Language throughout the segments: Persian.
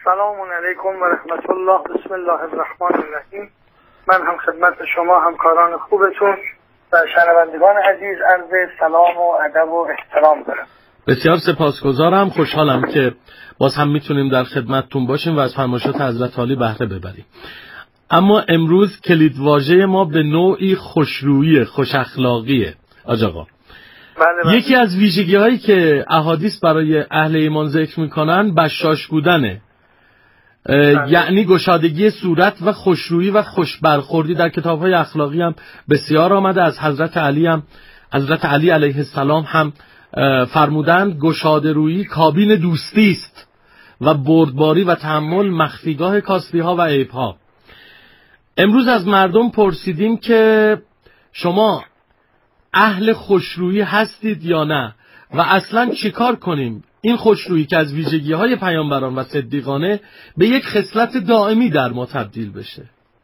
سلام علیکم و رحمت الله. بسم الله الرحمن الرحیم. من هم خدمت شما همکاران خوبتون و شنوندگان عزیز عرض سلام و ادب و احترام دارم. بسیار سپاسگزارم، خوشحالم که باز هم میتونیم در خدمتتون باشیم و از فرمایشات حضرت عالی بهره ببریم. اما امروز کلیدواژه ما به نوعی خوشرویی، خوش اخلاقیه. آج آقا، بله. یکی از ویژگی هایی که احادیث برای اهل ایمان ذکر میکنن بشاش بودنه. یعنی گشادگی صورت و خوشرویی و خوش برخوردی. در کتاب‌های اخلاقی هم بسیار آمده. از حضرت علی علیه السلام هم فرمودند گشاده رویی کابین دوستی است و بردباری و تحمل مخفیگاه کاسبی‌ها و عیب‌ها. امروز از مردم پرسیدیم که شما اهل خوشرویی هستید یا نه و اصلاً چیکار کنیم این خوشرویی که از ویژگی‌های پیامبران و صدیقانه به یک خصلت دائمی در ما تبدیل بشه.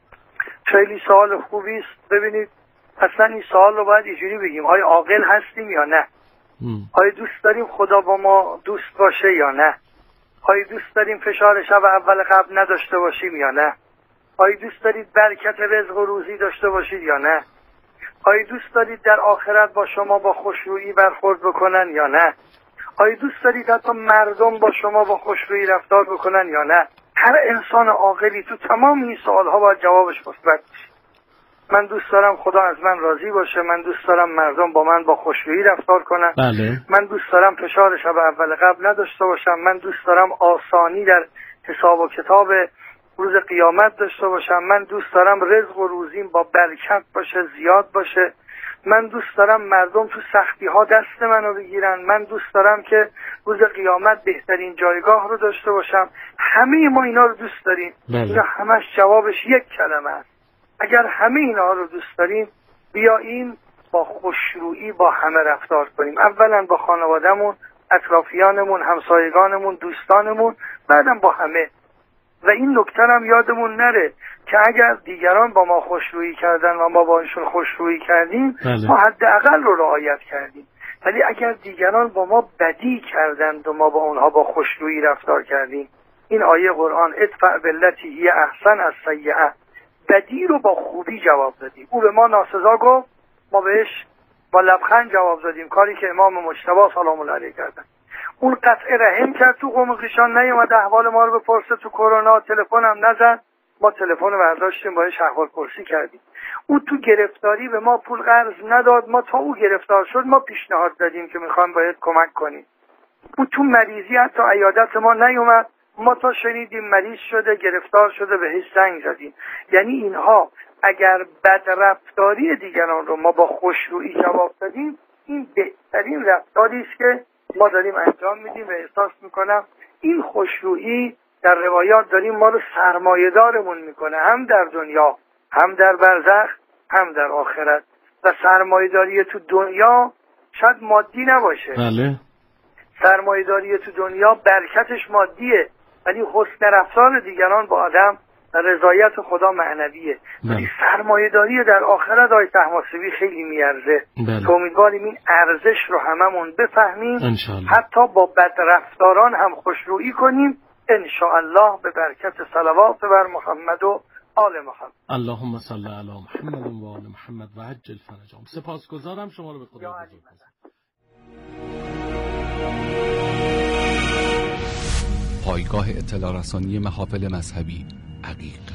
خیلی سوال خوبی است. ببینید اصلا این سوال رو باید اینجوری بگیم: آیا عاقل هستیم یا نه؟ آیا دوست داریم خدا با ما دوست باشه یا نه؟ آیا دوست داریم فشار شب اول قبل نداشته باشیم یا نه؟ آیا دوست دارید برکت رزق و روزی داشته باشید یا نه؟ آیا دوست دارید در آخرت با شما با خوشرویی برخورد بکنن یا نه؟ آیا دوست دارید حتی مردم با شما با خوشرویی رفتار بکنن یا نه؟ هر انسان عاقلی تو تمام این سوالها باید جوابش مثبت باشه. من دوست دارم خدا از من راضی باشه، من دوست دارم مردم با من با خوشرویی رفتار کنن. بله. من دوست دارم فشار شب اول قبل نداشته باشم. من دوست دارم آسانی در حساب و کتاب روز قیامت داشته باشم. من دوست دارم رزق و روزیم با برکت باشه، زیاد باشه. من دوست دارم مردم تو سختی ها دست منو بگیرن. من دوست دارم که روز قیامت بهترین جایگاه رو داشته باشم. همه ما اینا رو دوست داریم. اینا همش جوابش یک کلمه است: اگر همه اینا رو دوست داریم بیاییم با خوشرویی با همه رفتار کنیم. اولا با خانوادهمون، اطرافیانمون، همسایگانمون، دوستانمون، بعدم با همه. و این نکته هم یادمون نره که اگر دیگران با ما خوشرویی کردن و ما با ایشون خوشرویی کردیم ما حداقل رو رعایت کردیم. ولی اگر دیگران با ما بدی کردند و ما با اونها با خوشرویی رفتار کردیم، این آیه قرآن ادفع بالتی هی احسن السیئه، بدی رو با خوبی جواب دادیم. او به ما ناسزا گفت، ما بهش با لبخند جواب دادیم، کاری که امام مجتبی سلام الله علیه کردن. اون قطع رحم کرد، تو قوم خویشان نیومد احوال ما رو بپرسه، تو کرونا تلفن هم نزد، ما تلفن رو برداشتیم باهاش احوال پرسی کردیم. او تو گرفتاری به ما پول قرض نداد، ما تا او گرفتار شد ما پیشنهاد دادیم که میخوایم باید کمک کنیم. او تو مریضی حتی عیادت ما نیومد، ما تا شنیدیم مریض شده، گرفتار شده، بهش زنگ زدیم. یعنی اینها اگر بدرفتاری دیگران رو ما با خوشرویی جواب دادیم، این بهترین رفتاری است که ما داریم انجام میدیم و احساس میکنم این خوشرویی در روایات داریم ما رو سرمایه‌دارمون میکنه، هم در دنیا، هم در برزخ، هم در آخرت. و سرمایه‌داری تو دنیا شاید مادی نباشه. بله. سرمایه‌داری تو دنیا برکتش مادیه، ولی حسن رفتار دیگران با آدم و رضایت خدا معنویه. ولی سرمایه‌داری در آخرت آقای طهماسبی خیلی میارزه. تو امیدواریم این ارزش رو هممون بفهمیم، حتی با بدرفتاران هم خوشرویی کنیم ان شاء الله، به برکت صلوات بر محمد و آل محمد. اللهم صل علی محمد و آل محمد و عجل فرجهم. سپاسگزارم، شما رو به خدا بزرگ. پایگاه اطلاع رسانی محافل مذهبی عقیق.